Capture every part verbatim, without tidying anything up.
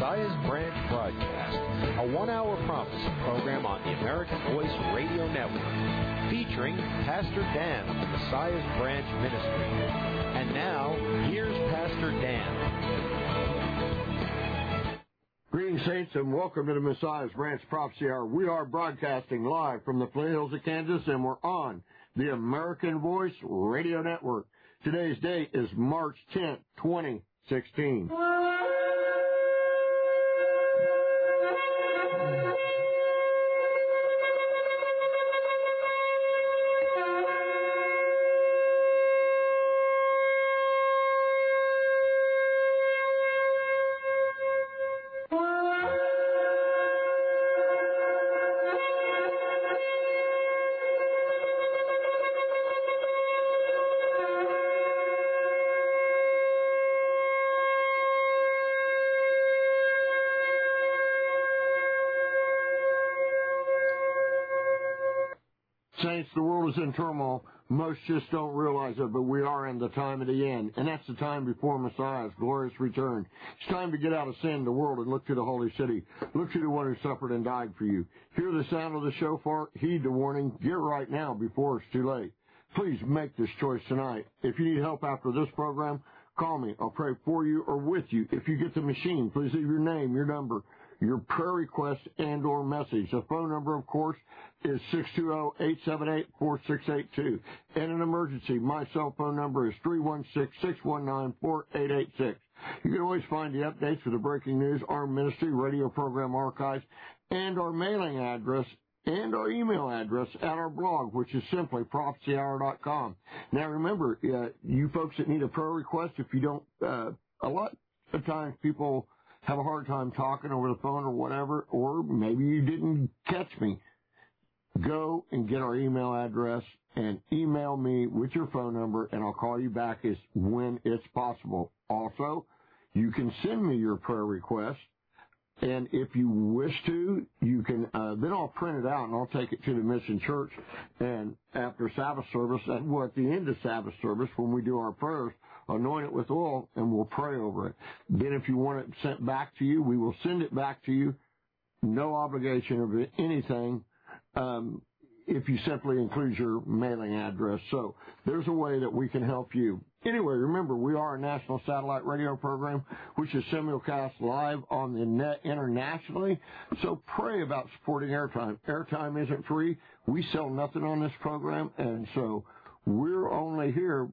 Messiah's Branch broadcast, a one-hour prophecy program on the American Voice Radio Network, featuring Pastor Dan of the Messiah's Branch Ministry. And now, here's Pastor Dan. Greetings, saints, and welcome to the Messiah's Branch Prophecy Hour. We are broadcasting live from the Flint Hills of Kansas, and we're on the American Voice Radio Network. Today's date is March tenth, twenty sixteen. Saints, the world is in turmoil. Most just don't realize it, but we are in the time of the end, and that's the time before Messiah's glorious return. It's time to get out of sin, the world, and look to the holy city. Look to the one who suffered and died for you. Hear the sound of the shofar, heed the warning, get right now before it's too late. Please make this choice tonight. If you need help after this program, call me. I'll pray for you or with you. If you get the machine, please leave your name, your number, your prayer request, and or message. The phone number, of course, is six two zero, eight seven eight, four six eight two. In an emergency, my cell phone number is three one six, six one nine, four eight eight six. You can always find the updates for the breaking news, our ministry, radio program archives, and our mailing address and our email address at our blog, which is simply prophecy hour dot com. Now, remember, uh, you folks that need a prayer request, if you don't, uh, a lot of times people have a hard time talking over the phone or whatever, or maybe you didn't catch me. Go and get our email address and email me with your phone number, and I'll call you back as when it's possible. Also, you can send me your prayer request, and if you wish to, you can, uh, then I'll print it out and I'll take it to the Mission Church, and after Sabbath service, at, well, at the end of Sabbath service, when we do our prayers, anoint it with oil, and we'll pray over it. Then if you want it sent back to you, we will send it back to you. No obligation of anything, um, if you simply include your mailing address. So there's a way that we can help you. Anyway, remember, we are a national satellite radio program, which is simulcast live on the net internationally. So pray about supporting airtime. Airtime isn't free. We sell nothing on this program, and so we're only here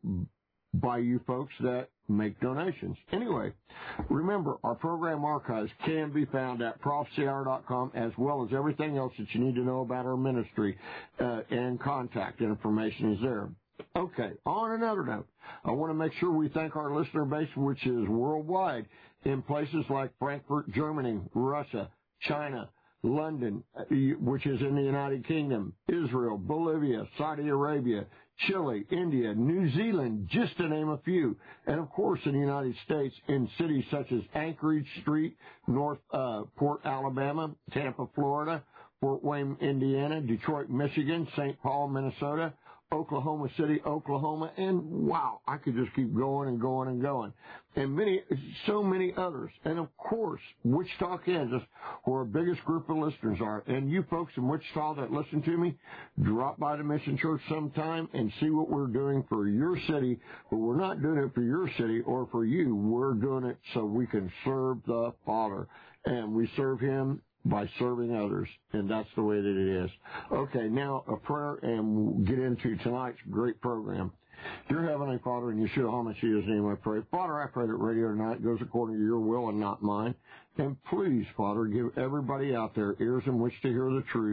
by you folks that make donations. Anyway, remember, our program archives can be found at prophecy hour dot com, as well as everything else that you need to know about our ministry, uh, and contact information is there. Okay, on another note, I want to make sure we thank our listener base, which is worldwide, in places like Frankfurt, Germany, Russia, China, London, which is in the United Kingdom, Israel, Bolivia, Saudi Arabia, Chile, India, New Zealand, just to name a few. And, of course, in the United States, in cities such as Anchorage Street, North uh, Port, Alabama, Tampa, Florida, Fort Wayne, Indiana, Detroit, Michigan, Saint Paul, Minnesota, Oklahoma City, Oklahoma, and wow, I could just keep going and going and going. And many, so many others. And of course, Wichita, Kansas, where our biggest group of listeners are. And you folks in Wichita that listen to me, drop by the Mission Church sometime and see what we're doing for your city. But we're not doing it for your city or for you. We're doing it so we can serve the Father. And we serve Him by serving others, and that's the way that it is. Okay, now a prayer, and we'll get into tonight's great program. Dear Heavenly Father, in Yeshua HaMashiach's name I pray. Father, I pray that radio tonight goes according to your will and not mine. And please, Father, give everybody out there ears in which to hear the truth.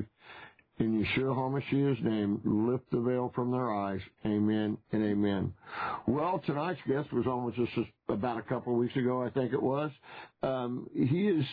In Yeshua HaMashiach's name, lift the veil from their eyes. Amen and amen. Well, tonight's guest was on with us about a couple of weeks ago, I think it was. Um, he is,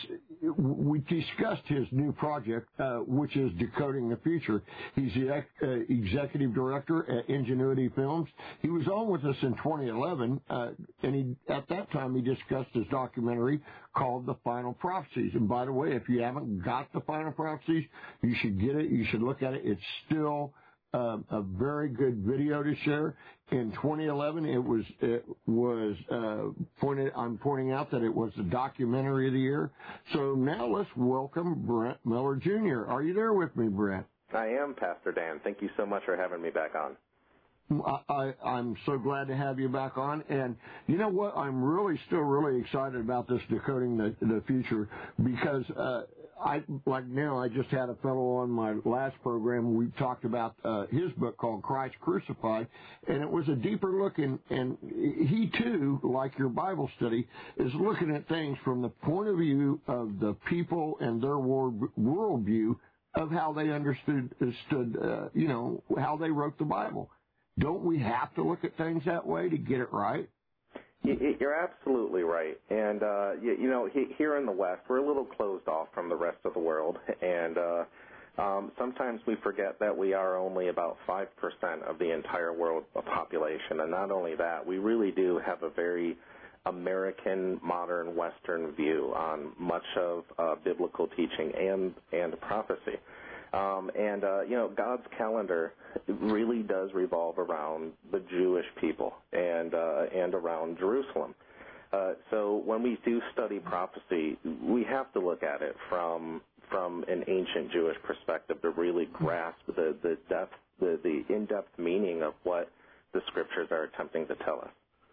we discussed his new project, uh, which is Decoding the Future. He's the ex- uh, executive director at Ingenuity Films. He was on with us in twenty eleven, uh, and he, at that time he discussed his documentary called The Final Prophecies. And by the way, if you haven't got The Final Prophecies, you should get it. You should look at it. It's still uh, a very good video to share. In twenty eleven, it was it was uh, pointed. I'm pointing out that it was the documentary of the year. So now let's welcome Brent Miller Junior Are you there with me, Brent? I am, Pastor Dan. Thank you so much for having me back on. I, I, I'm so glad to have you back on. And you know what? I'm really still really excited about this Decoding the, the Future because uh, I like now I just had a fellow on my last program. We talked about uh, his book called Christ Crucified, and it was a deeper look. In, and he, too, like your Bible study, is looking at things from the point of view of the people and their world worldview of how they understood, stood, uh, you know, how they wrote the Bible. Don't we have to look at things that way to get it right? You're absolutely right. And, uh, you, you know, here in the West, we're a little closed off from the rest of the world. And uh, um, sometimes we forget that we are only about five percent of the entire world population. And not only that, we really do have a very American, modern, Western view on much of uh, biblical teaching and, and prophecy. Um, and, uh, you know, God's calendar really does revolve around the Jewish people and uh, and around Jerusalem. Uh, so when we do study prophecy, we have to look at it from from an ancient Jewish perspective to really grasp the, the depth, the, the in-depth meaning of what the Scriptures are attempting to tell us.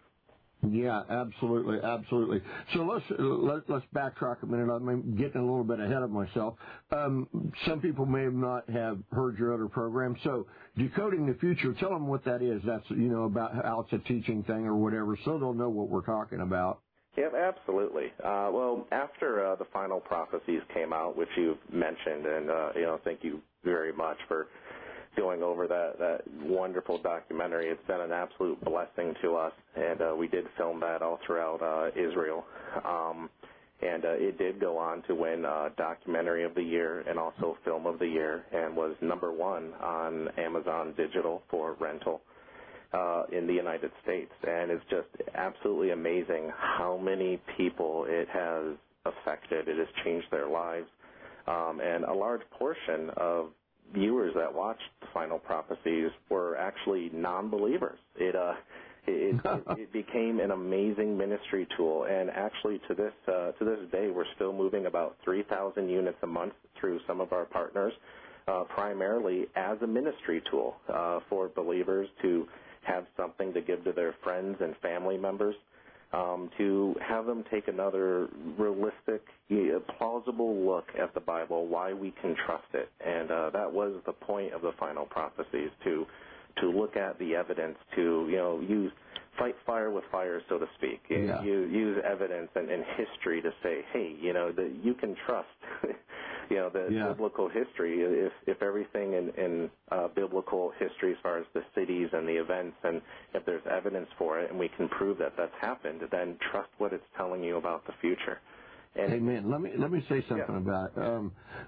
Yeah, absolutely, absolutely. So let's let, let's backtrack a minute. I'm getting a little bit ahead of myself. Um, some people may have not have heard your other program. So Decoding the Future, tell them what that is. That's, you know, about how it's a teaching thing or whatever, so they'll know what we're talking about. Yeah, absolutely. Uh, well, after uh, the final prophecies came out, which you've mentioned, and uh, you know, thank you very much for going over that, that wonderful documentary. It's been an absolute blessing to us, and uh, we did film that all throughout uh, Israel. Um, and uh, it did go on to win uh, Documentary of the Year and also Film of the Year, and was number one on Amazon Digital for rental uh, in the United States. And it's just absolutely amazing how many people it has affected. It has changed their lives. Um, and a large portion of viewers that watched the final prophecies were actually non-believers. It uh, it, it, it became an amazing ministry tool, and actually to this uh, to this day, we're still moving about three thousand units a month through some of our partners, uh, primarily as a ministry tool uh, for believers to have something to give to their friends and family members. Um, to have them take another realistic, plausible look at the Bible, why we can trust it. And uh, that was the point of the final prophecies, to to look at the evidence, to, you know, use fight fire with fire, so to speak. Yeah. You use evidence and, and history to say, hey, you know, that you can trust, you know, the yeah. biblical history. If if everything in, in uh, biblical history, as far as the cities and the events, and if there's evidence for it, and we can prove that that's happened, then trust what it's telling you about the future. And Amen. Let me let me say something yeah. about it. Um,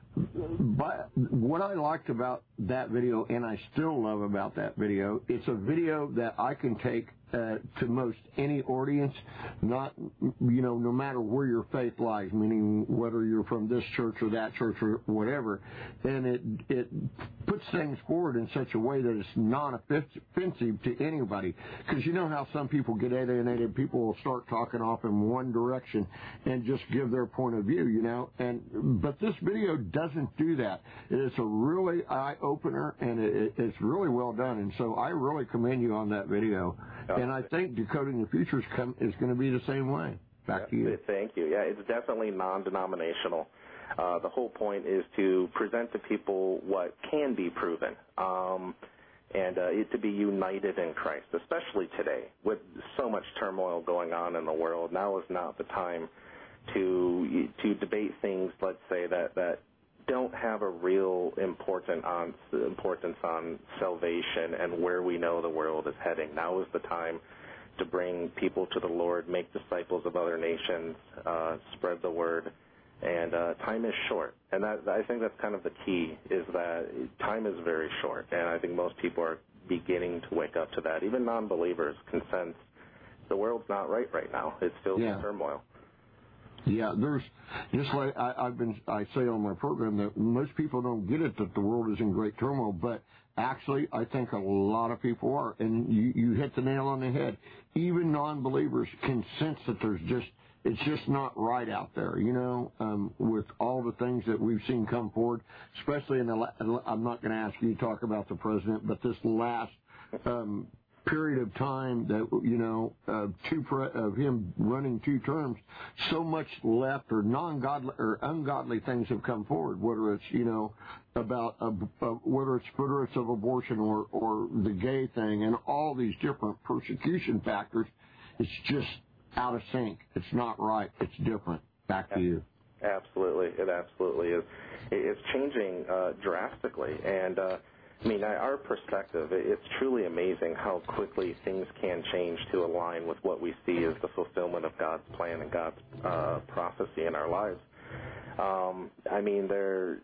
but what I liked about that video, and I still love about that video, it's a video that I can take uh, to most any audience, not, you know, no matter where your faith lies, meaning whether you're from this church or that church or whatever, and it it puts things forward in such a way that it's non-offensive to anybody. Because you know how some people get alienated, people will start talking off in one direction and just give their point of view, you know. And but this video doesn't do that. It's a really eye-opener, and it, it's really well done. And so I really commend you on that video. Oh, and I think Decoding the Future is, come, is going to be the same way. Back yeah, to you. Thank you. Yeah, it's definitely non-denominational. Uh, the whole point is to present to people what can be proven, um, and uh, it to be united in Christ, especially today with so much turmoil going on in the world. Now is not the time to to debate things, let's say, that, that don't have a real important on, importance on salvation and where we know the world is heading. Now is the time to bring people to the Lord, make disciples of other nations, uh, spread the word, and uh, time is short. And that, I think that's kind of the key, is that time is very short, and I think most people are beginning to wake up to that. Even non-believers can sense the world's not right right now. It's filled yeah. with turmoil. Yeah, there's just like I, I've been I say on my program that most people don't get it that the world is in great turmoil, but actually I think a lot of people are, and you you hit the nail on the head. Even non-believers can sense that there's just it's just not right out there, you know, um, with all the things that we've seen come forward, especially in the. I'm not going to ask you to talk about the president, but this last. Um, period of time that, you know, uh, two pre- of him running two terms, so much left or non-godly or ungodly things have come forward, whether it's, you know, about, uh, uh, whether it's furtherance of abortion or, or the gay thing and all these different persecution factors. It's just out of sync. It's not right. It's different. Back to you. Absolutely. It absolutely is. It's changing uh, drastically. And, uh, I mean, our perspective, it's truly amazing how quickly things can change to align with what we see as the fulfillment of God's plan and God's uh, prophecy in our lives. Um, I mean, there,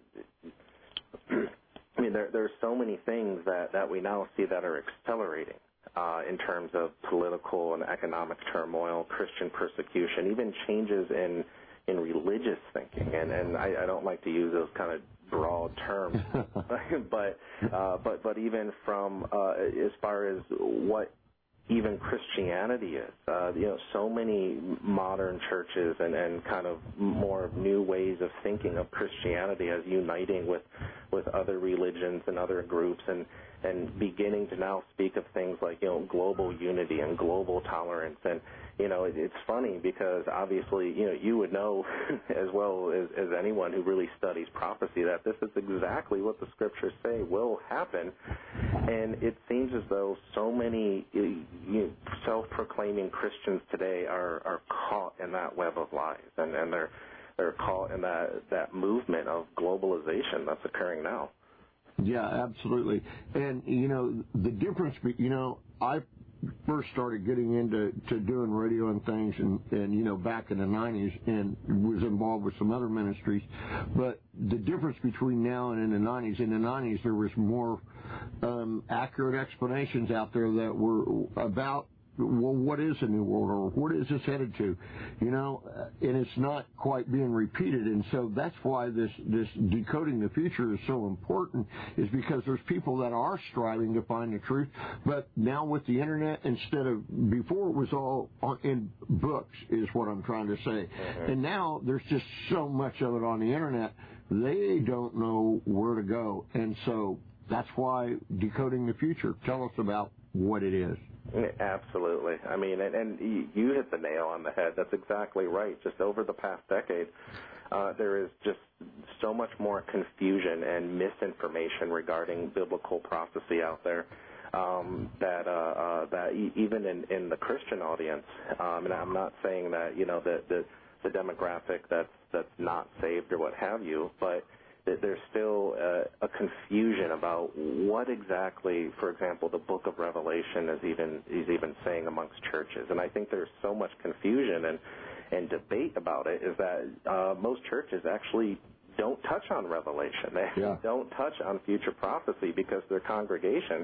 I mean, there, there are so many things that, that we now see that are accelerating uh, in terms of political and economic turmoil, Christian persecution, even changes in in religious thinking. And, and I, I don't like to use those kind of broad terms, but uh, but but even from uh, as far as what even Christianity is, uh, you know, so many modern churches and, and kind of more new ways of thinking of Christianity as uniting with with other religions and other groups, and and beginning to now speak of things like, you know, global unity and global tolerance. And you know, it, it's funny because obviously, you know, you would know as well as, as anyone who really studies prophecy that this is exactly what the scriptures say will happen. And it seems as though so many you know, self-proclaiming Christians today are, are caught in that web of lies, and, and they're they're caught in that, that movement of globalization that's occurring now. Yeah, absolutely. And, you know, the difference, you know, I first started getting into to doing radio and things and, and, you know, back in the nineties and was involved with some other ministries. But the difference between now and in the nineties, in the nineties there was more um, accurate explanations out there that were about, well, what is a new world order? What is this headed to? You know, and it's not quite being repeated. And so that's why this, this decoding the future is so important, is because there's people that are striving to find the truth. But now with the Internet, instead of, before it was all on, in books, is what I'm trying to say. Mm-hmm. And now there's just so much of it on the Internet, they don't know where to go. And so that's why decoding the future. Tell us about what it is. Absolutely. I mean, and, and you hit the nail on the head. That's exactly right. Just over the past decade, uh, there is just so much more confusion and misinformation regarding biblical prophecy out there um, that uh, uh, that e- even in, in the Christian audience, um, and I'm not saying that, you know, the, the, the demographic that's, that's not saved or what have you, but there's still uh, a confusion about what exactly, for example, the book of Revelation is even is even saying amongst churches. And I think there's so much confusion and, and debate about it is that uh, most churches actually don't touch on Revelation. They yeah. don't touch on future prophecy because their congregation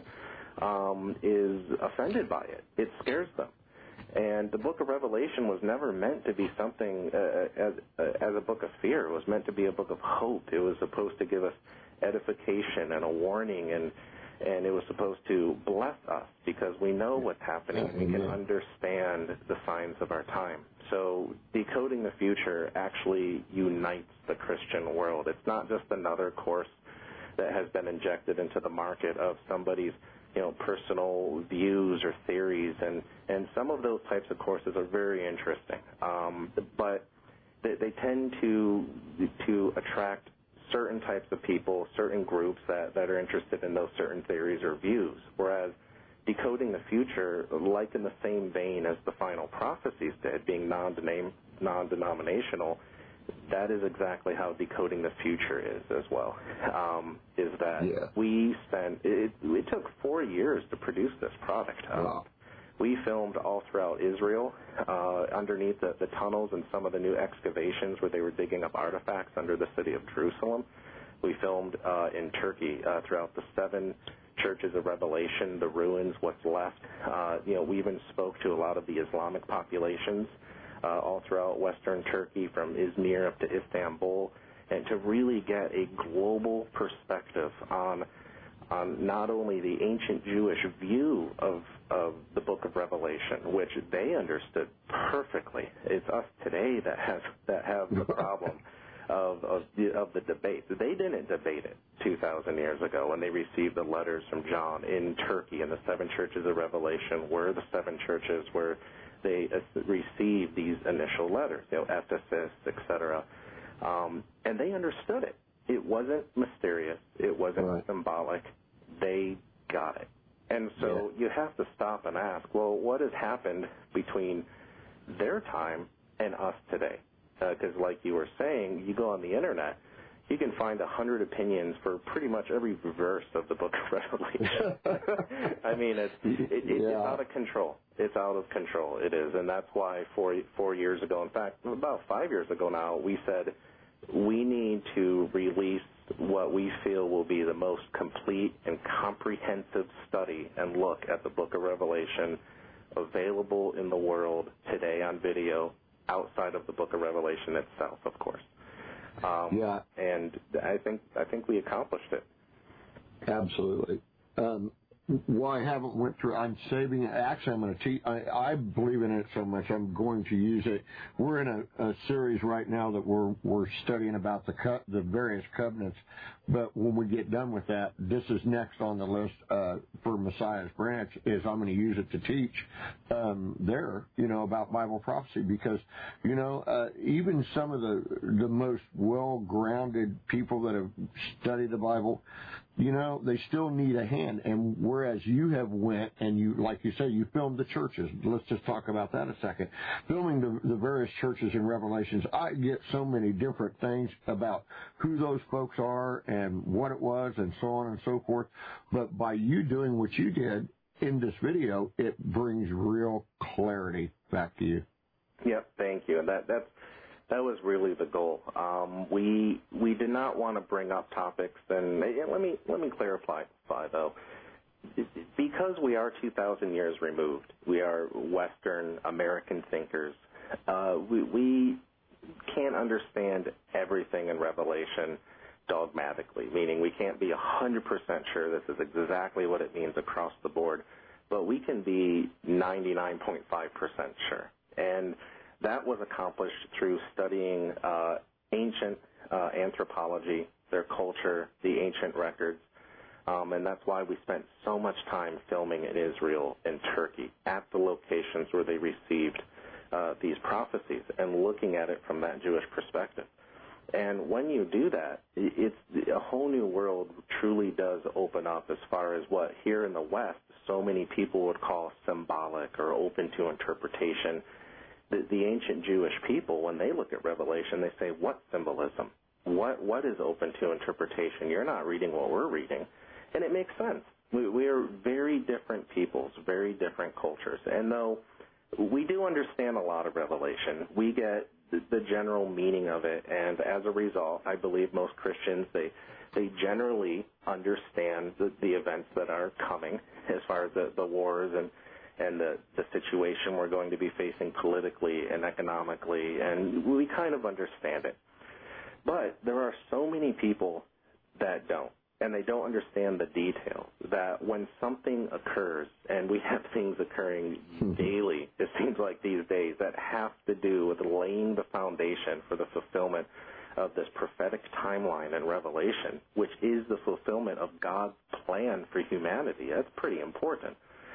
um, is offended by it. It scares them. And the book of Revelation was never meant to be something uh, as, uh, as a book of fear. It was meant to be a book of hope. It was supposed to give us edification and a warning, and and it was supposed to bless us because we know what's happening. We can understand the signs of our time. So decoding the future actually unites the Christian world. It's not just another course that has been injected into the market of somebody's, you know, personal views or theories, and, and some of those types of courses are very interesting, um, but they, they tend to to attract certain types of people, certain groups that, that are interested in those certain theories or views, whereas decoding the future, like in the same vein as the final prophecies did, being non-denom- non-denominational, that is exactly how decoding the future is as well, um, is that yeah. we spent, it, it took four years to produce this product. Um, wow. We filmed all throughout Israel, uh, underneath the, the tunnels and some of the new excavations where they were digging up artifacts under the city of Jerusalem. We filmed uh, in Turkey uh, throughout the seven churches of Revelation, the ruins, what's left. Uh, you know, we even spoke to a lot of the Islamic populations uh, all throughout Western Turkey, from Izmir up to Istanbul, and to really get a global perspective on on not only the ancient Jewish view of, of the book of Revelation, which they understood perfectly. It's us today that have, that have the problem of, of, the, of the debate. They didn't debate it two thousand years ago when they received the letters from John in Turkey, and the seven churches of Revelation were the seven churches where they received these initial letters, you know, Ephesus, et cetera. Um, and they understood it. It wasn't mysterious. It wasn't right. symbolic. They got it. And so yeah. you have to stop and ask, well, what has happened between their time and us today? Because uh, like you were saying, you go on the Internet, you can find a hundred opinions for pretty much every verse of the book of Revelation. I mean, it's, it, it, yeah. it's out of control. It's out of control. It is. And that's why four, four years ago, in fact, about five years ago now, we said, we need to release what we feel will be the most complete and comprehensive study and look at the book of Revelation available in the world today on video, outside of the book of Revelation itself, of course. Um, yeah. And I think I think we accomplished it. Absolutely. Um, well, I haven't went through. I'm saving it. Actually, I'm going to teach. I, I believe in it so much. I'm going to use it. We're in a, a series right now that we're we're studying about the co- the various covenants. But when we get done with that, this is next on the list uh, for Messiah's Branch. Is I'm going to use it to teach um, there, you know, about Bible prophecy, because you know uh, even some of the the most well-grounded people that have studied the Bible, you know, they still need a hand. And whereas you have went and you, like you say, you filmed the churches. Let's just talk about that a second. Filming the, the various churches in Revelations, I get so many different things about who those folks are and what it was and so on and so forth. But by you doing what you did in this video, it brings real clarity back to you. Yep, thank you. And that, that's That was really the goal. Um, we we did not want to bring up topics, and let me let me clarify though, because we are two thousand years removed. We are Western American thinkers. Uh, we we can't understand everything in Revelation dogmatically, meaning we can't be one hundred percent sure this is exactly what it means across the board, but we can be ninety-nine point five percent sure. And that was accomplished through studying uh, ancient uh, anthropology, their culture, the ancient records, um, and that's why we spent so much time filming in Israel and Turkey at the locations where they received uh, these prophecies and looking at it from that Jewish perspective. And when you do that, it's a whole new world truly does open up as far as what here in the West so many people would call symbolic or open to interpretation. The, the ancient Jewish people, when they look at Revelation, they say, what symbolism? What What is open to interpretation? You're not reading what we're reading. And it makes sense. We, we are very different peoples, very different cultures. And though we do understand a lot of Revelation, we get the, the general meaning of it. And as a result, I believe most Christians, they they generally understand the, the events that are coming as far as the, the wars and and the, the situation we're going to be facing politically and economically, and we kind of understand it. But there are so many people that don't, and they don't understand the details, that when something occurs, and we have things occurring daily, it seems like these days, that have to do with laying the foundation for the fulfillment of this prophetic timeline in Revelation, which is the fulfillment of God's plan for humanity. That's pretty important.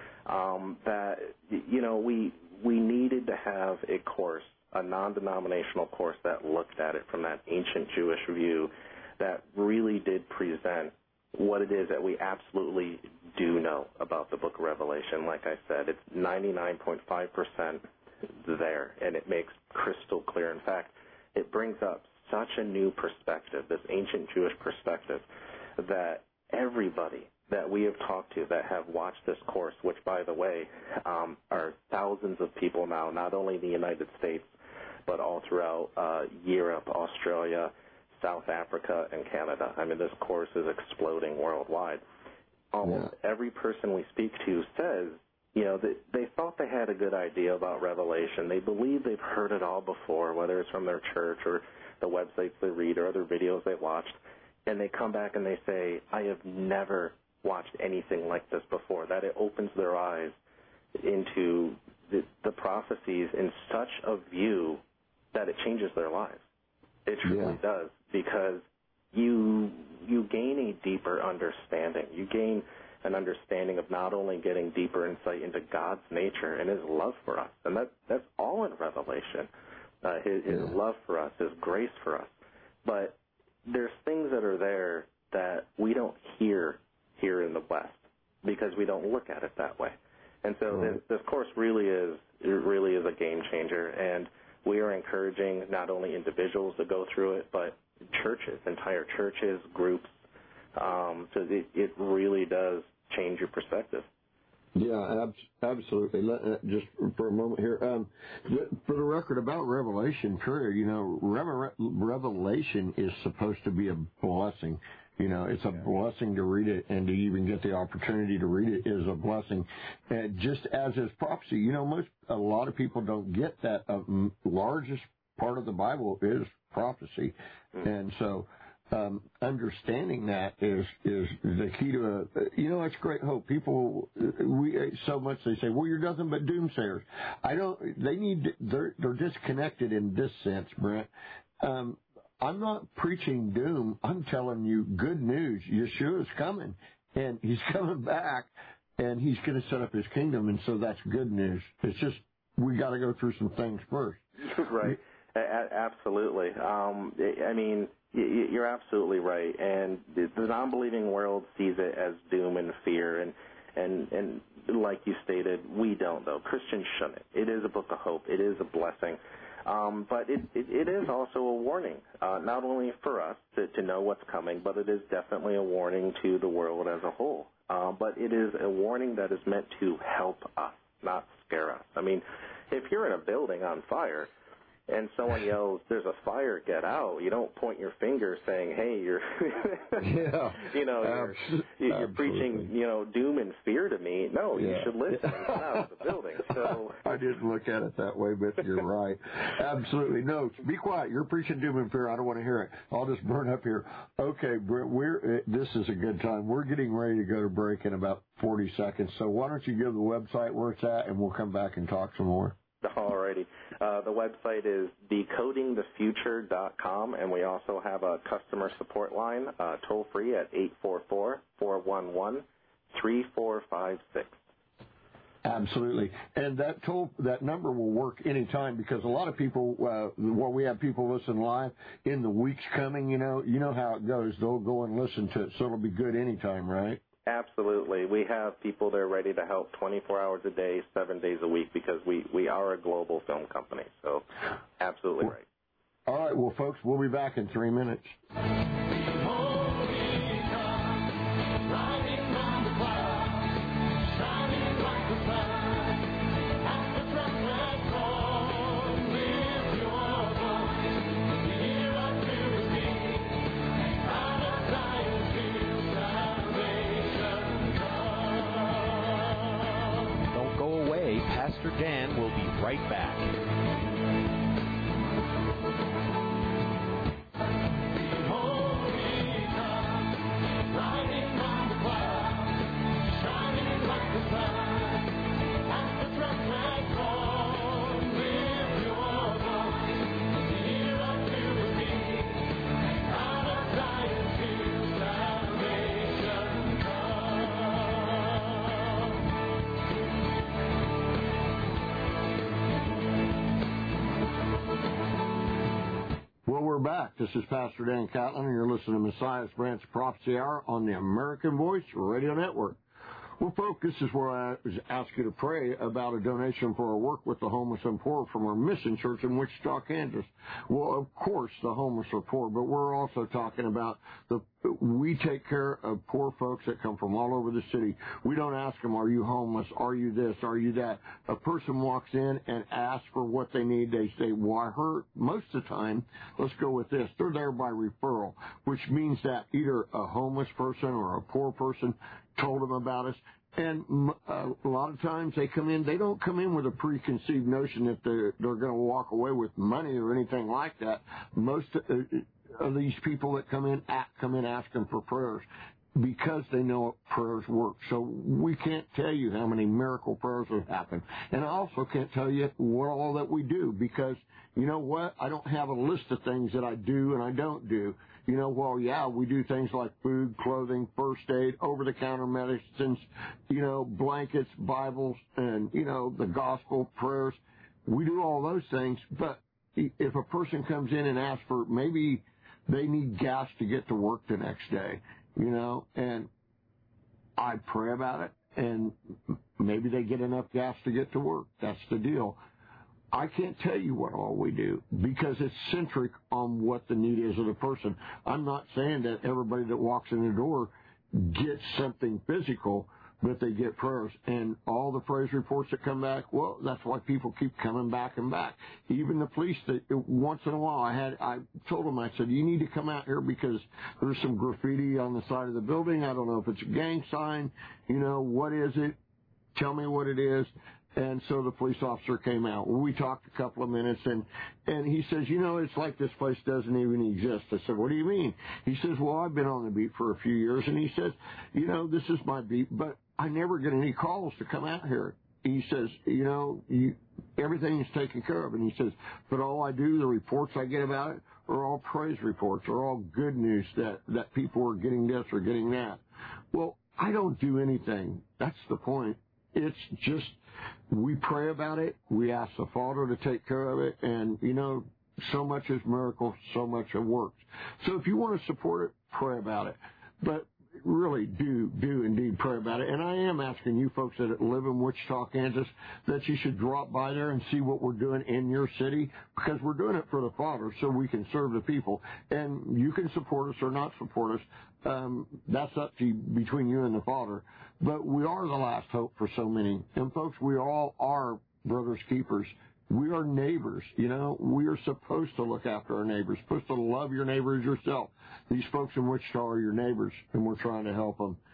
Um, that, you know, we we needed to have a course, a non-denominational course that looked at it from that ancient Jewish view that really did present what it is that we absolutely do know about the book of Revelation. Like I said, it's ninety-nine point five percent there, and it makes crystal clear. In fact, it brings up such a new perspective, this ancient Jewish perspective, that everybody that we have talked to that have watched this course, which, by the way, um, are thousands of people now, not only in the United States, but all throughout uh, Europe, Australia, South Africa, and Canada. I mean, this course is exploding worldwide. Almost yeah. every person we speak to says you know, they, they thought they had a good idea about Revelation. They believe they've heard it all before, whether it's from their church or the websites they read or other videos they watched, and they come back and they say, I have never watched anything like this before, that it opens their eyes into the, the prophecies in such a view that it changes their lives. It truly yeah. does, because you you gain a deeper understanding. You gain an understanding of not only getting deeper insight into God's nature and his love for us, and that that's all in Revelation, uh, his, his yeah. love for us, his grace for us. But there's things that are there that we don't hear here in the West because we don't look at it that way. And so right. this, this course really is it really is a game changer, and we are encouraging not only individuals to go through it, but churches, entire churches, groups. Um, so it, it really does change your perspective. Yeah, ab- absolutely. Let, uh, just for a moment here, um, for the record about Revelation, period, you know, Rever- Revelation is supposed to be a blessing. You know, it's a blessing to read it, and to even get the opportunity to read it is a blessing. And just as is prophecy, you know, most a lot of people don't get that. Uh, largest part of the Bible is prophecy, mm-hmm. and so um, understanding that is is the key to a. You know, it's great hope. People, we so much they say, well, you're nothing but doomsayers. I don't. They need. They're they're disconnected in this sense, Brent. Um, I'm not preaching doom. I'm telling you good news. Yeshua's coming, and he's coming back, and he's going to set up his kingdom, and so that's good news. It's just we got to go through some things first. Right. A- absolutely. Um, I mean, you're absolutely right, and the non-believing world sees it as doom and fear, and and and like you stated, we don't, though. Christians shouldn't. It is a book of hope. It is a blessing. Um, but it, it, it is also a warning, uh, not only for us to, to know what's coming, but it is definitely a warning to the world as a whole. Uh, but it is a warning that is meant to help us, not scare us. I mean, if you're in a building on fire and someone yells, there's a fire, get out, you don't point your finger saying, hey, you're, yeah, you know, you're, you're preaching, you know, doom and fear to me. No, yeah. you should listen and get out of the building. So I didn't look at it that way, but you're right. Absolutely. No, be quiet. You're preaching doom and fear. I don't want to hear it. I'll just burn up here. Okay, Brent, we're, this is a good time. We're getting ready to go to break in about forty seconds. So why don't you give the website where it's at, and we'll come back and talk some more. All righty. Uh, the website is decoding the future dot com, and we also have a customer support line, uh, toll-free at eight four four, four one one, three four five six. Absolutely. And that toll, that number will work anytime, because a lot of people, uh, well, we have people listen live in the weeks coming, you know, you know how it goes. They'll go and listen to it, so it'll be good anytime, right? Absolutely. We have people that are ready to help twenty-four hours a day, seven days a week, because we, we are a global film company. So absolutely right. All right. Well, folks, we'll be back in three minutes. Pastor Dan will be right back. We're back. This is Pastor Dan Catlin, and you're listening to Messiah's Branch Prophecy Hour on the American Voice Radio Network. Well, folks, this is where I ask you to pray about a donation for our work with the homeless and poor from our mission church in Wichita, Kansas. Well, of course, the homeless are poor, but we're also talking about the we take care of poor folks that come from all over the city. We don't ask them, are you homeless? Are you this? Are you that? A person walks in and asks for what they need. They say, well, I heard most of the time, let's go with this. They're there by referral, which means that either a homeless person or a poor person told them about us, And uh, a lot of times they come in, they don't come in with a preconceived notion that they're, they're going to walk away with money or anything like that. Most uh, of these people that come in, act, come in asking for prayers because they know prayers work. So we can't tell you how many miracle prayers have happened. And I also can't tell you what all that we do because, you know what, I don't have a list of things that I do and I don't do. You know, well, yeah, we do things like food, clothing, first aid, over-the-counter medicines, you know, blankets, Bibles, and, you know, the gospel, prayers. We do all those things, but if a person comes in and asks for maybe they need gas to get to work the next day, you know, and I pray about it, and maybe they get enough gas to get to work. That's the deal. I can't tell you what all we do because it's centric on what the need is of the person. I'm not saying that everybody that walks in the door gets something physical, but they get prayers. And all the praise reports that come back, well, that's why people keep coming back and back. Even the police, that once in a while, I had, I told them, I said, you need to come out here because there's some graffiti on the side of the building. I don't know if it's a gang sign. You know, what is it? Tell me what it is. And so the police officer came out. We talked a couple of minutes, and, and he says, you know, it's like this place doesn't even exist. I said, what do you mean? He says, well, I've been on the beat for a few years, and he says, you know, this is my beat, but I never get any calls to come out here. He says, you know, you, everything is taken care of. And he says, but all I do, the reports I get about it, are all praise reports, are all good news that, that people are getting this or getting that. Well, I don't do anything. That's the point. It's just we pray about it. We ask the Father to take care of it. And, you know, so much is miracle, so much it works. So if you want to support it, pray about it. But really do, do indeed pray about it. And I am asking you folks that live in Wichita, Kansas, that you should drop by there and see what we're doing in your city, because we're doing it for the Father so we can serve the people. And you can support us or not support us. Um, that's up to you, between you and the Father. But we are the last hope for so many. And folks, we all are brothers keepers. We are neighbors, you know. We are supposed to look after our neighbors, supposed to love your neighbors yourself. These folks in Wichita are your neighbors, and we're trying to help them.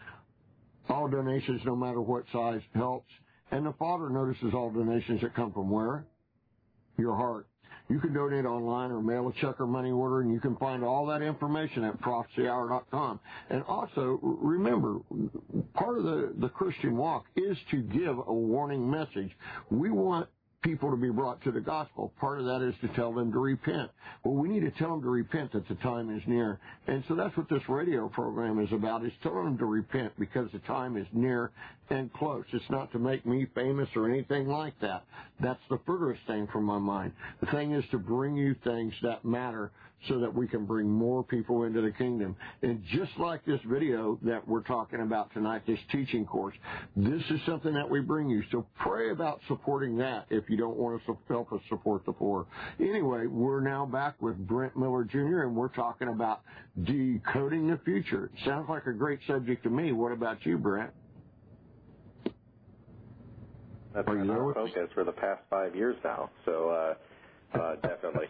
All donations, no matter what size, helps. And the Father notices all donations that come from where? Your heart. You can donate online or mail a check or money order, and you can find all that information at prophecy hour dot com. And also, remember, part of the, the Christian walk is to give a warning message. We want people to be brought to the gospel. Part of that is to tell them to repent. Well, we need to tell them to repent that the time is near. And so that's what this radio program is about, is telling them to repent because the time is near and close. It's not to make me famous or anything like that. That's the furthest thing from my mind. The thing is to bring you things that matter so that we can bring more people into the kingdom. And just like this video that we're talking about tonight, this teaching course, this is something that we bring you. So pray about supporting that if you don't want to help us support the poor. Anyway, we're now back with Brent Miller Junior, and we're talking about decoding the future. Sounds like a great subject to me. What about you, Brent? That's been our focus for the past five years now, so uh, uh, definitely.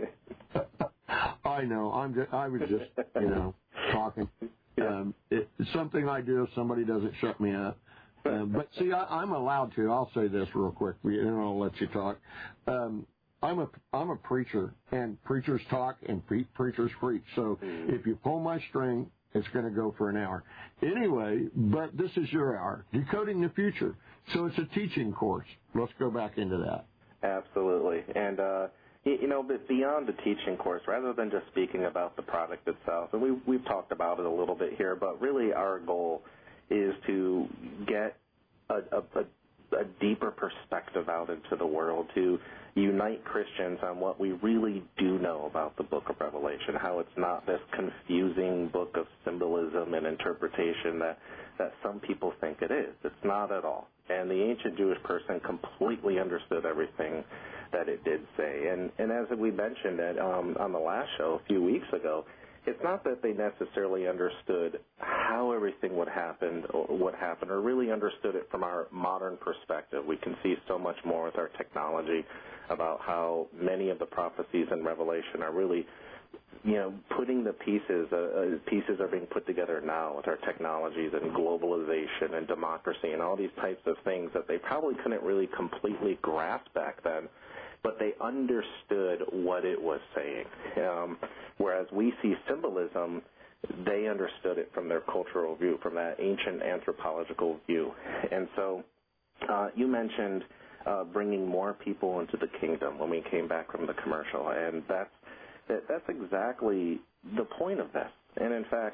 I know. I'm just, I was just, you know, talking. Yeah. Um, it, it's something I do if somebody doesn't shut me up. Uh, but see, I, I'm allowed to. I'll say this real quick, and then I'll let you talk. Um, I'm a I'm a preacher, and preachers talk and pre- preachers preach. So mm. if you pull my string, it's going to go for an hour. Anyway, but this is your hour, decoding the future. So it's a teaching course. Let's go back into that. Absolutely, and. uh You know, but beyond the teaching course, rather than just speaking about the product itself, and we, we've talked about it a little bit here, but really our goal is to get a, a, a, a deeper perspective out into the world, to unite Christians on what we really do know about the book of Revelation, how it's not this confusing book of symbolism and interpretation that, that some people think it is. It's not at all. And the ancient Jewish person completely understood everything that it did say. And, and as we mentioned at, um, on the last show a few weeks ago, it's not that they necessarily understood how everything would happen or would happen, or really understood it from our modern perspective. We can see so much more with our technology about how many of the prophecies in Revelation are really you know, putting the pieces, uh, uh, pieces are being put together now with our technologies and globalization and democracy and all these types of things that they probably couldn't really completely grasp back then, but they understood what it was saying. Um, whereas we see symbolism, they understood it from their cultural view, from that ancient anthropological view. And so uh, you mentioned uh, bringing more people into the kingdom when we came back from the commercial, and that's That, that's exactly the point of this. And in fact,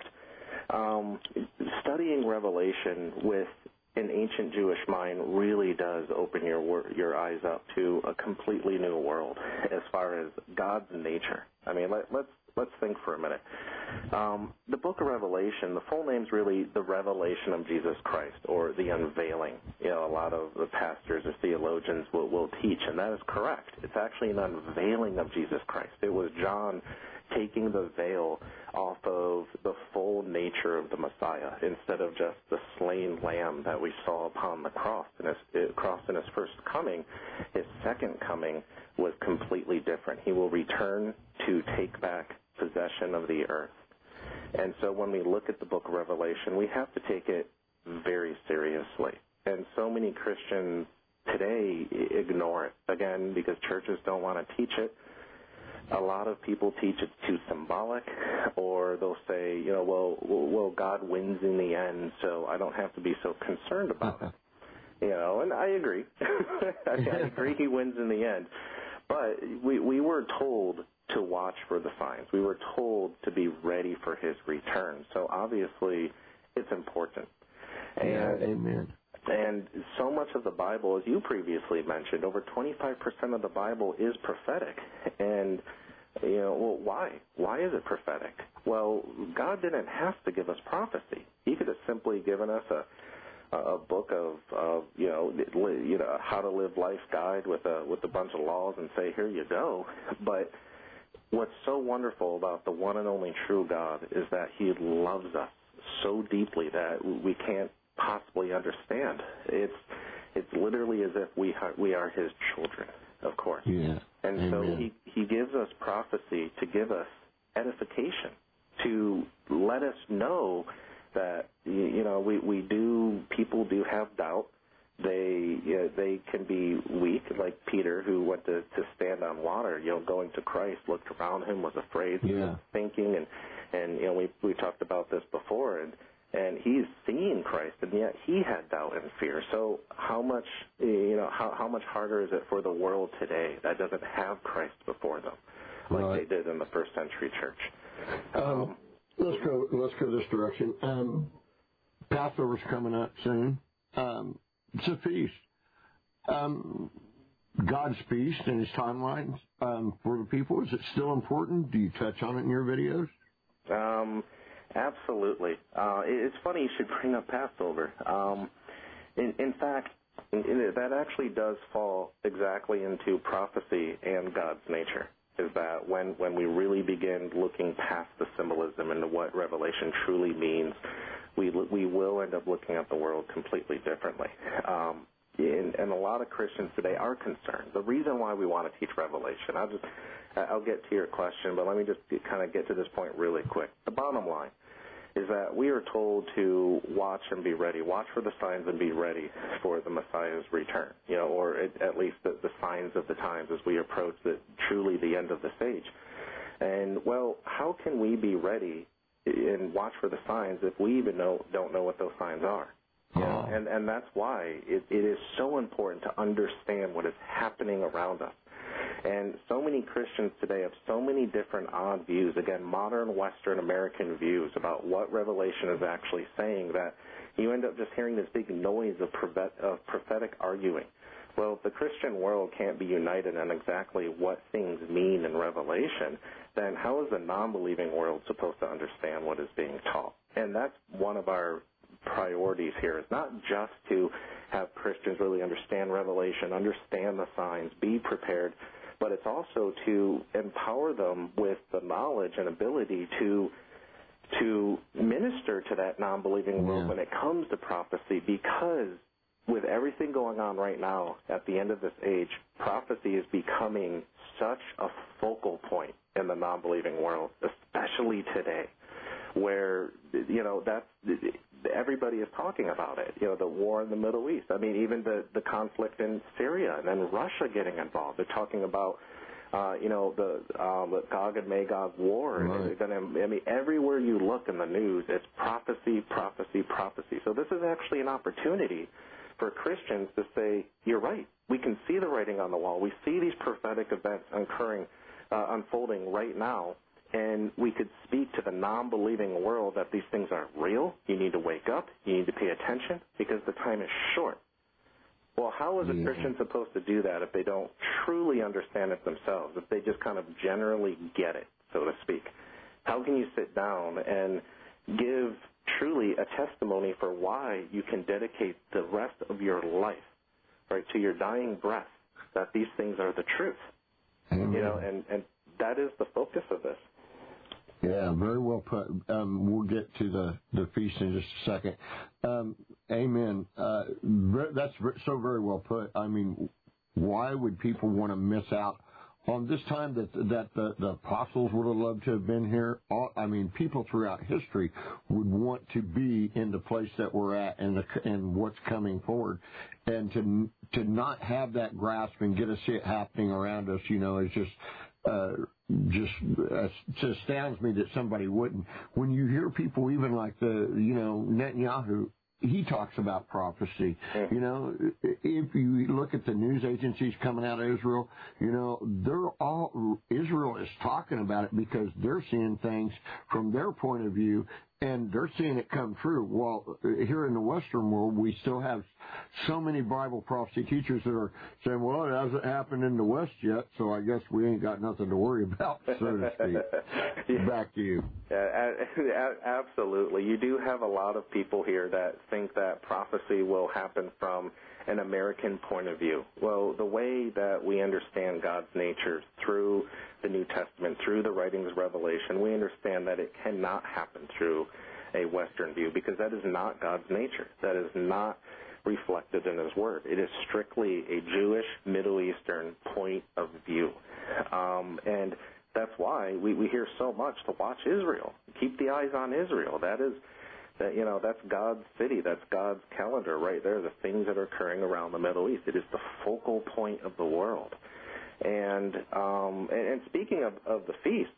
um, studying Revelation with an ancient Jewish mind really does open your your eyes up to a completely new world as far as God's nature. I mean, let, let's let's think for a minute. Um, the book of Revelation, the full name's really the revelation of Jesus Christ, or the unveiling. You know, a lot of the pastors or theologians will, will teach, and that is correct. It's actually an unveiling of Jesus Christ. It was John taking the veil off of the full nature of the Messiah instead of just the slain lamb that we saw upon the cross in his, cross in his first coming. His second coming was completely different. He will return to take back possession of the earth. And so when we look at the book of Revelation, we have to take it very seriously. And so many Christians today ignore it, again, because churches don't want to teach it. A lot of people teach it's too symbolic, or they'll say, you know, well, well, God wins in the end, so I don't have to be so concerned about it. You know, and I agree. I agree he wins in the end. But we, we were told to watch for the signs. We were told to be ready for his return. So obviously it's important. And, yeah, amen. And so much of the Bible, as you previously mentioned, over twenty-five percent of the Bible is prophetic. And, you know, well, why? Why is it prophetic? Well, God didn't have to give us prophecy. He could have simply given us a a book of, of you know, you know, how to live life guide with a with a bunch of laws and say, here you go. But what's so wonderful about the one and only true God is that he loves us so deeply that we can't possibly understand. It's it's literally as if we are, we are his children, of course. Yeah. And Amen. so he, he gives us prophecy to give us edification, to let us know that, you know, we, we do, people do have doubt. They you know, they can be weak, like Peter, who went to, to stand on water, you know, going to Christ, looked around him, was afraid, yeah. thinking, and, and, you know, we we talked about this before, and, and he's seeing Christ, and yet he had doubt and fear. So how much, you know, how, how much harder is it for the world today that doesn't have Christ before them, like right. they did in the first century church? Um, um, let's go. Let's go this direction. Um, Passover's coming up soon. Um, it's a feast. Um, God's feast and his timelines um, for the people. Is it still important? Do you touch on it in your videos? Um, absolutely. Uh, it's funny you should bring up Passover. Um, in, in fact, in, in, that actually does fall exactly into prophecy and God's nature. Is that when, when we really begin looking past the symbolism into what Revelation truly means, we we will end up looking at the world completely differently. Um, and, and a lot of Christians today are concerned. The reason why we want to teach Revelation, I'll just I'll get to your question, but let me just kind of get to this point really quick. The bottom line is that we are told to watch and be ready, watch for the signs and be ready for the Messiah's return, you know, or at, at least the, the signs of the times as we approach the, truly the end of this age. And, well, how can we be ready and watch for the signs if we even know, don't know what those signs are? You know? And, and that's why it, it is so important to understand what is happening around us. And so many Christians today have so many different odd views, again, modern Western American views about what Revelation is actually saying, that you end up just hearing this big noise of prophetic arguing. Well, if the Christian world can't be united on exactly what things mean in Revelation, then how is the non-believing world supposed to understand what is being taught? And that's one of our priorities here, is not just to have Christians really understand Revelation, understand the signs, be prepared, but it's also to empower them with the knowledge and ability to to minister to that non-believing world yeah. when it comes to prophecy, because with everything going on right now at the end of this age, prophecy is becoming such a focal point in the non-believing world, especially today, where, you know, that's, everybody is talking about it. You know, the war in the Middle East. I mean, even the, the conflict in Syria and then Russia getting involved. They're talking about, uh, you know, the, um, the Gog and Magog war. Right. They're gonna, I mean, everywhere you look in the news, it's prophecy, prophecy, prophecy. So this is actually an opportunity for Christians to say, you're right. We can see the writing on the wall. We see these prophetic events occurring, uh, unfolding right now. And we could speak to the non-believing world that these things aren't real. You need to wake up. You need to pay attention because the time is short. Well, how is a yeah. Christian supposed to do that if they don't truly understand it themselves, if they just kind of generally get it, so to speak? How can you sit down and give truly a testimony for why you can dedicate the rest of your life, right, to your dying breath, that these things are the truth? Amen. You know, and, and that is the focus of this. Yeah, very well put. Um, we'll get to the, the feast in just a second. Um, amen. Uh, that's so very well put. I mean, why would people want to miss out on this time that that the, the apostles would have loved to have been here? All, I mean, people throughout history would want to be in the place that we're at and the, and what's coming forward, and to to not have that grasp and get to see it happening around us, you know, is just. Uh, just uh, it astounds me that somebody wouldn't. When you hear people even like the, you know, Netanyahu, he talks about prophecy. You know, if you look at the news agencies coming out of Israel, you know, they're all, Israel is talking about it because they're seeing things from their point of view, and they're seeing it come true. Well, here in the Western world, we still have so many Bible prophecy teachers that are saying, well, it hasn't happened in the West yet, so I guess we ain't got nothing to worry about, so to speak. Yeah. Back to you. Yeah, absolutely. You do have a lot of people here that think that prophecy will happen from an American point of view. Well, the way that we understand God's nature through the New Testament, through the writings of Revelation, we understand that it cannot happen through a Western view because that is not God's nature. That is not reflected in His Word. It is strictly a Jewish, Middle Eastern point of view. Um, and that's why we, we hear so much to watch Israel. Keep the eyes on Israel. That is, that you know, that's God's city. That's God's calendar right there, the things that are occurring around the Middle East. It is the focal point of the world. And um, and, and speaking of, of the feasts,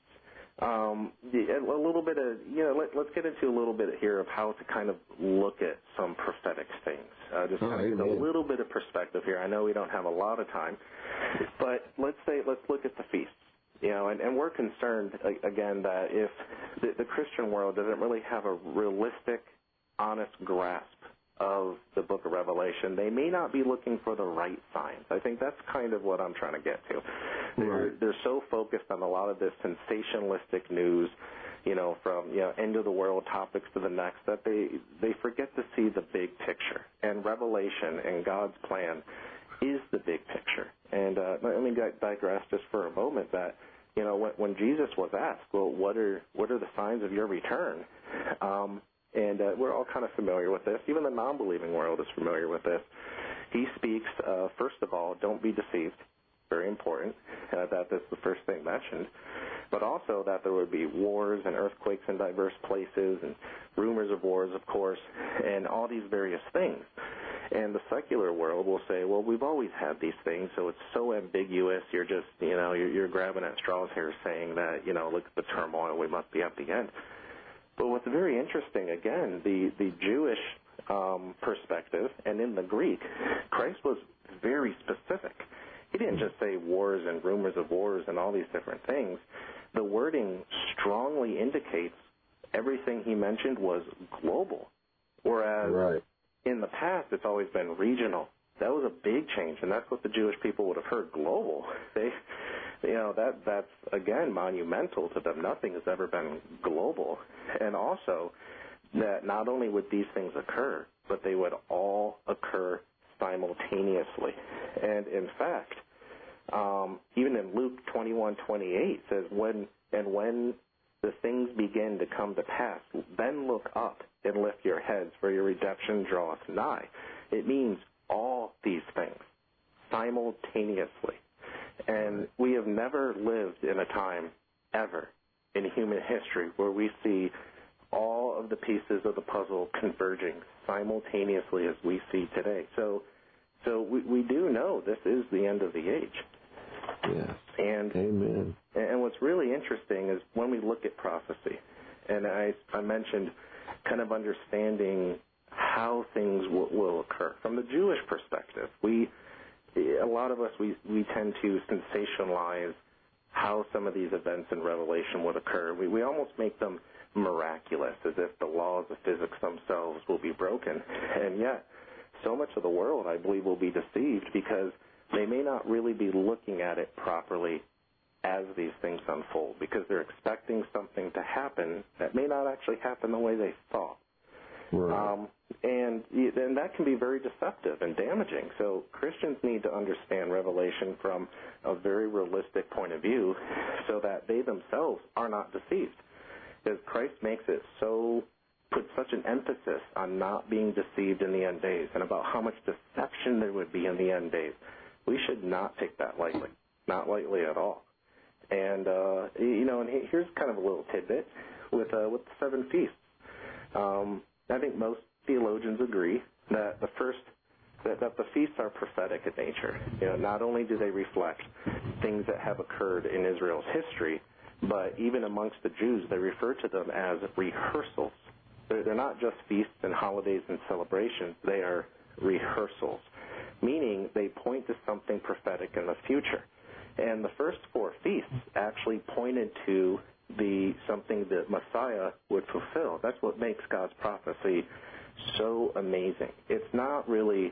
um, a little bit of, you know, let, let's get into a little bit here of how to kind of look at some prophetic things. Uh, just kind of get a little bit of perspective here. I know we don't have a lot of time, but let's say, let's look at the feasts. You know, and, and we're concerned, again, that if the, the Christian world doesn't really have a realistic, honest grasp of the book of Revelation, they may not be looking for the right signs. I think that's kind of what I'm trying to get to. They're, right. they're so focused on a lot of this sensationalistic news, you know, from, you know, end of the world topics to the next, that they, they forget to see the big picture. And Revelation and God's plan is the big picture. And uh, let me digress just for a moment that, you know, when, when Jesus was asked, well, what are what are the signs of your return? Um, and uh, we're all kind of familiar with this. Even the non-believing world is familiar with this. He speaks, uh, first of all, don't be deceived. Very important. Uh, that that's the first thing mentioned. But also that there would be wars and earthquakes in diverse places and rumors of wars, of course, and all these various things. And the secular world will say, well, we've always had these things, so it's so ambiguous. You're just, you know, you're, you're grabbing at straws here saying that, you know, look at the turmoil, we must be at the end. But what's very interesting, again, the, the Jewish um, perspective, and in the Greek, Christ was very specific. He didn't just say wars and rumors of wars and all these different things. The wording strongly indicates everything he mentioned was global, whereas right. in the past, it's always been regional. That was a big change, and that's what the Jewish people would have heard, global. They, you know, that that's, again, monumental to them. Nothing has ever been global. And also that not only would these things occur, but they would all occur simultaneously. And, in fact, um, even in Luke twenty-one twenty-eight says, when and when the things begin to come to pass, then look up and lift your heads, for your redemption draweth nigh. It means all these things simultaneously. And we have never lived in a time, ever, in human history where we see all of the pieces of the puzzle converging simultaneously as we see today. So so we, we do know this is the end of the age. Yes. And, Amen. And what's really interesting is when we look at prophecy, and I, I mentioned kind of understanding how things will, will occur. From the Jewish perspective, we a lot of us, we, we tend to sensationalize how some of these events in Revelation would occur. We, we almost make them miraculous, as if the laws of physics themselves will be broken. And yet, so much of the world, I believe, will be deceived because they may not really be looking at it properly as these things unfold, because they're expecting something to happen that may not actually happen the way they thought. Right. Um, and, and that can be very deceptive and damaging. So Christians need to understand Revelation from a very realistic point of view so that they themselves are not deceived. Because Christ makes it so, puts such an emphasis on not being deceived in the end days and about how much deception there would be in the end days. We should not take that lightly, not lightly at all. And, uh, you know, and here's kind of a little tidbit with, uh, with the seven feasts. Um, I think most theologians agree that the first, that, that the feasts are prophetic in nature. You know, not only do they reflect things that have occurred in Israel's history, but even amongst the Jews, they refer to them as rehearsals. They're, they're not just feasts and holidays and celebrations. They are rehearsals, meaning they point to something prophetic in the future. And the first four feasts actually pointed to the something that Messiah would fulfill. That's what makes God's prophecy so amazing. It's not really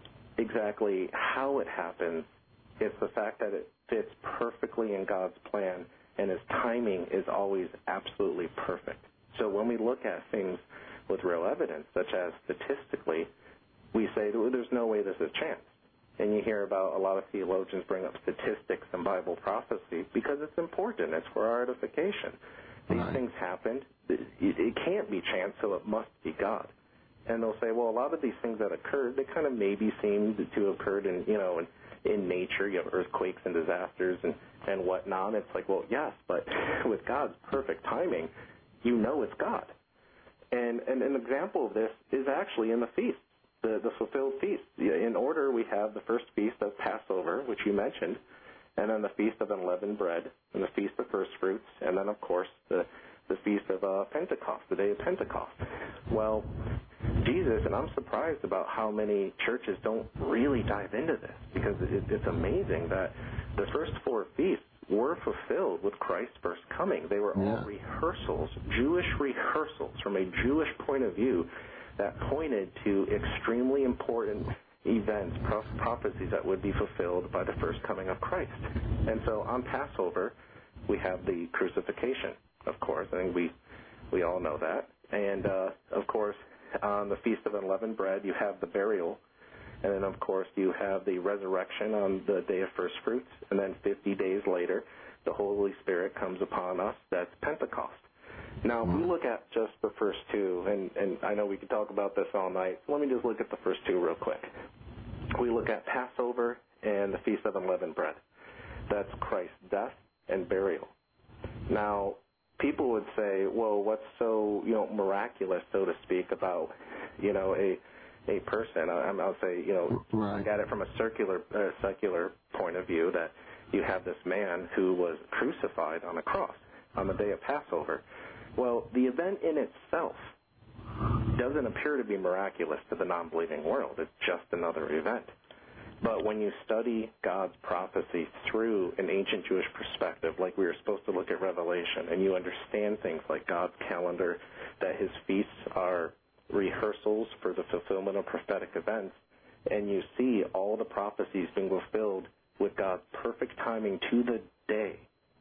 exactly how it happens. It's the fact that it fits perfectly in God's plan, and His timing is always absolutely perfect. So when we look at things with real evidence, such as statistically, we say there's no way this is chance. And you hear about a lot of theologians bring up statistics and Bible prophecy because it's important. It's for our edification. These right. things happened. It, it can't be chance, so it must be God. And they'll say, well, a lot of these things that occurred, they kind of maybe seem to have occurred in, you know, in, in nature. You have earthquakes and disasters and, and whatnot. It's like, well, yes, but with God's perfect timing, you know it's God. And, and an example of this is actually in the feast. The, the fulfilled feast. In order, we have the first feast of Passover, which you mentioned, and then the feast of unleavened bread, and the feast of first fruits, and then, of course, the, the feast of uh, Pentecost, the day of Pentecost. Well, Jesus, and I'm surprised about how many churches don't really dive into this, because it, it's amazing that the first four feasts were fulfilled with Christ's first coming. They were yeah. all rehearsals, Jewish rehearsals from a Jewish point of view, that pointed to extremely important events, prophecies that would be fulfilled by the first coming of Christ. And so on Passover, we have the crucifixion, of course. I think we we all know that. And, uh, of course, on the Feast of Unleavened Bread, you have the burial. And then, of course, you have the resurrection on the Day of First Fruits. And then fifty days later, the Holy Spirit comes upon us. That's Pentecost. Now, if we look at just the first two, and, and I know we could talk about this all night, so let me just look at the first two real quick. We look at Passover and the Feast of Unleavened Bread. That's Christ's death and burial. Now, people would say, well, what's so, you know, miraculous, so to speak, about, you know, a a person? I, I'll say, you know, right. look at it from a circular, uh, secular point of view, that you have this man who was crucified on a cross on the day of Passover. Well, the event in itself doesn't appear to be miraculous to the non-believing world. It's just another event. But when you study God's prophecy through an ancient Jewish perspective, like we were supposed to look at Revelation, and you understand things like God's calendar, that His feasts are rehearsals for the fulfillment of prophetic events, and you see all the prophecies being fulfilled with God's perfect timing to the day,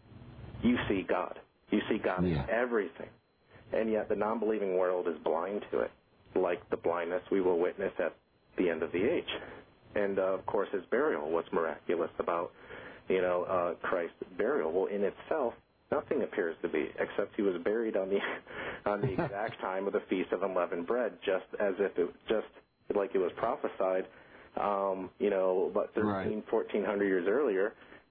you see God. You see God yeah. in everything. And yet the non-believing world is blind to it, like the blindness we will witness at the end of the age. And, uh, of course, His burial. What's miraculous about, you know, uh, Christ's burial? Well, in itself, nothing appears to be, except He was buried on the on the exact time of the Feast of Unleavened Bread, just as if it just like it was prophesied, um, you know, about thirteen, right. fourteen hundred years earlier,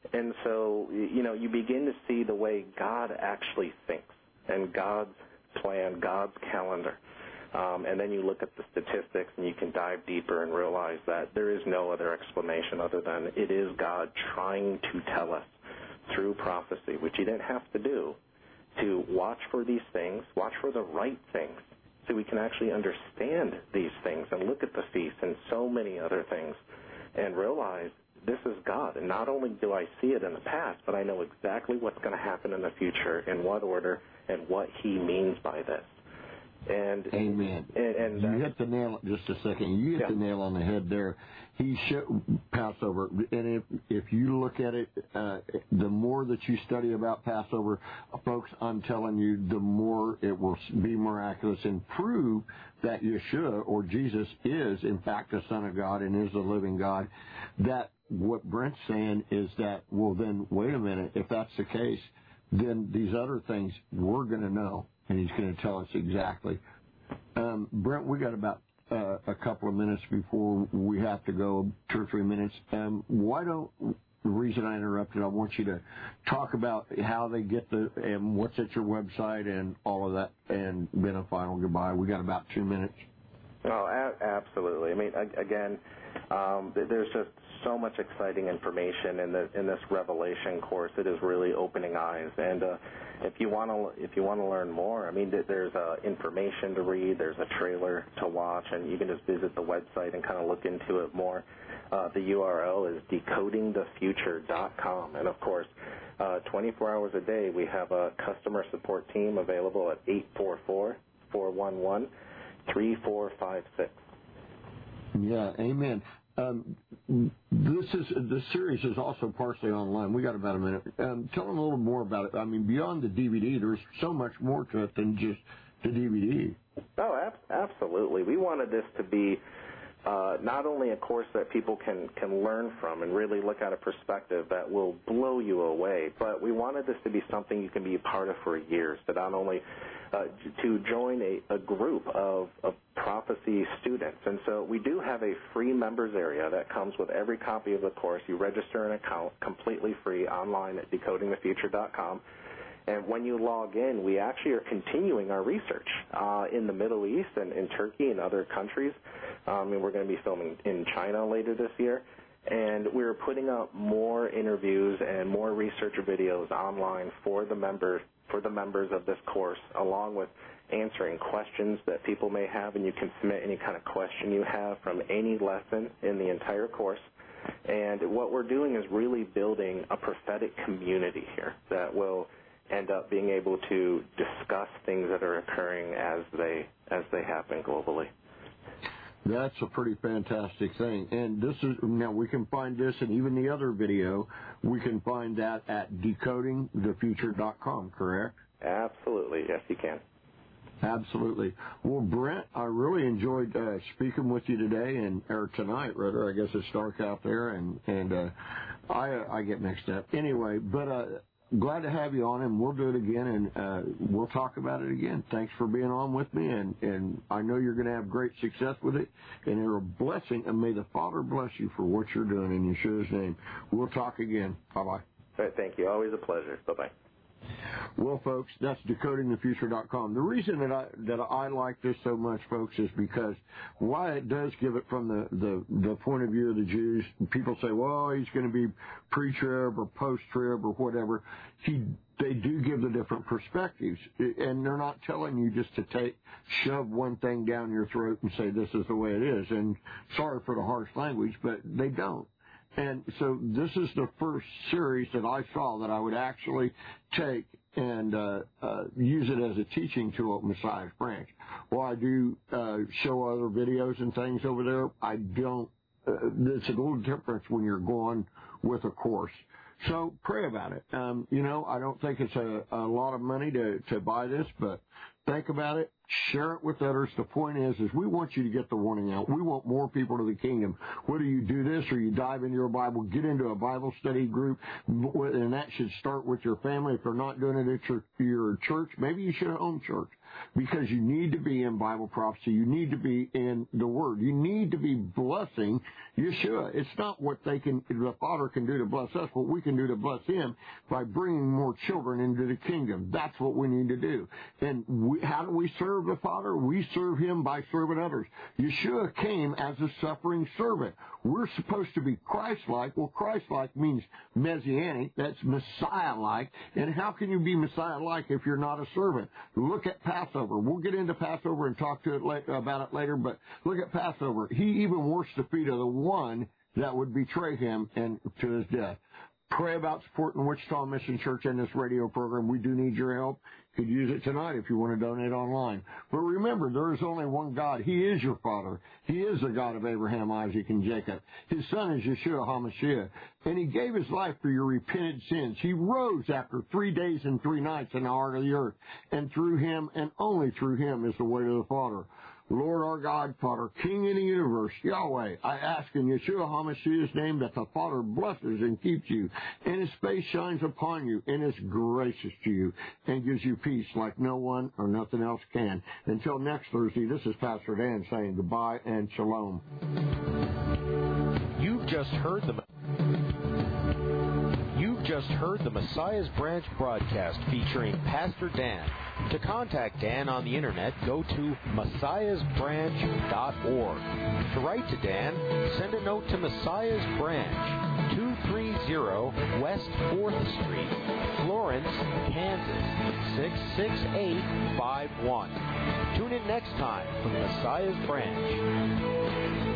And so, you know, you begin to see the way God actually thinks and God's plan, God's calendar. Um, and then you look at the statistics and you can dive deeper and realize that there is no other explanation other than it is God trying to tell us through prophecy, which he didn't have to do, to watch for these things, watch for the right things, so we can actually understand these things and look at the feast and so many other things and realize this is God. And not only do I see it in the past, but I know exactly what's going to happen in the future, in what order, and what he means by this. And Amen. And, and you hit the nail, just a second, you hit yeah. the nail on the head there. He showed Passover, and if if you look at it, uh, the more that you study about Passover, folks, I'm telling you, the more it will be miraculous and prove that Yeshua, or Jesus, is in fact the Son of God and is the living God. That what Brent's saying is that, well, then, wait a minute, if that's the case, then these other things we're going to know, and he's going to tell us exactly. Um, Brent, we got about uh, a couple of minutes before we have to go, two or three minutes. Um, why don't, the reason I interrupted, I want you to talk about how they get the, and what's at your website and all of that, and then a final goodbye. We got about two minutes. Oh, a- absolutely. I mean, again, um, there's just so much exciting information in the in this Revelation course. It is really opening eyes. And uh, if you want to if you want to learn more, I mean, there's uh, information to read. There's a trailer to watch, and you can just visit the website and kind of look into it more. Uh, the U R L is decoding the future dot com, and of course, uh, twenty-four hours a day, we have a customer support team available at eight four four, four one one, three four five six. Yeah, amen. Um, this is this series is also partially online. We got about a minute. Um, tell them a little more about it. I mean, beyond the D V D, there's so much more to it than just the D V D. Oh, ab- absolutely. We wanted this to be uh, not only a course that people can, can learn from and really look at a perspective that will blow you away, but we wanted this to be something you can be a part of for years, to not only uh, to join a, a group of, of prophecy students. And so we do have a free members area that comes with every copy of the course. You register an account completely free online at decoding the future dot com. And when you log in, we actually are continuing our research uh, in the Middle East and in Turkey and other countries. Um, and we're going to be filming in China later this year. And we're putting up more interviews and more research videos online for the members for the members of this course, along with answering questions that people may have. And you can submit any kind of question you have from any lesson in the entire course. And what we're doing is really building a prophetic community here that will end up being able to discuss things that are occurring as they as they happen globally. That's a pretty fantastic thing. And this is, now we can find this and even the other video, we can find that at decoding the future dot com, correct? Absolutely. Yes, you can. Absolutely. Well, Brent, I really enjoyed uh, speaking with you today, and or tonight, rather. I guess it's dark out there, and, and uh, I I get mixed up. Anyway, but uh, glad to have you on, and we'll do it again, and uh, we'll talk about it again. Thanks for being on with me, and, and I know you're going to have great success with it, and you're a blessing, and may the Father bless you for what you're doing in Yeshua's name. We'll talk again. Bye-bye. All right, thank you. Always a pleasure. Bye-bye. Well, folks, that's decoding the future dot com. The reason that I that I like this so much, folks, is because why it does give it from the, the, the point of view of the Jews. People say, well, he's going to be pre-trib or post-trib or whatever. He They do give the different perspectives, and they're not telling you just to take, shove one thing down your throat and say this is the way it is. And sorry for the harsh language, but they don't. And so this is the first series that I saw that I would actually take and uh, uh, use it as a teaching tool at Messiah's Branch. While I do uh, show other videos and things over there, I don't, uh, it's a little difference when you're going with a course. So pray about it. Um, you know, I don't think it's a, a lot of money to, to buy this, but think about it. Share it with others. The point is, is we want you to get the warning out. We want more people to the kingdom. Whether you do this or you dive into your Bible, get into a Bible study group, and that should start with your family. If you're not doing it at your, your church, maybe you should own church. because you need to be in Bible prophecy. You need to be in the Word. You need to be blessing Yeshua. It's not what they can, the Father can do to bless us, what we can do to bless Him by bringing more children into the kingdom. That's what we need to do. And we, how do we serve the Father? We serve Him by serving others. Yeshua came as a suffering servant. We're supposed to be Christ-like. Well, Christ-like means messianic. That's Messiah-like. And how can you be Messiah-like if you're not a servant? Look at Passover. We'll get into Passover and talk to it later, about it later, but look at Passover. He even washed the feet of the one that would betray Him and to His death. Pray about supporting Wichita Mission Church and this radio program. We do need your help. You could use it tonight if you want to donate online. But remember, there is only one God. He is your Father. He is the God of Abraham, Isaac, and Jacob. His Son is Yeshua HaMashiach. And He gave His life for your repented sins. He rose after three days and three nights in the heart of the earth. And through Him, and only through Him, is the way to the Father. Lord our God, Father, King in the universe, Yahweh, I ask in Yeshua HaMashiach's name that the Father blesses and keeps you, and His face shines upon you, and is gracious to you, and gives you peace like no one or nothing else can. Until next Thursday, this is Pastor Dan saying goodbye and shalom. You've just heard the... You've just heard the Messiah's Branch broadcast featuring Pastor Dan. To contact Dan on the internet, go to messiahs branch dot org. To write to Dan, send a note to Messiah's Branch, two thirty West fourth Street, Florence, Kansas, six six eight five one. Tune in next time for the Messiah's Branch.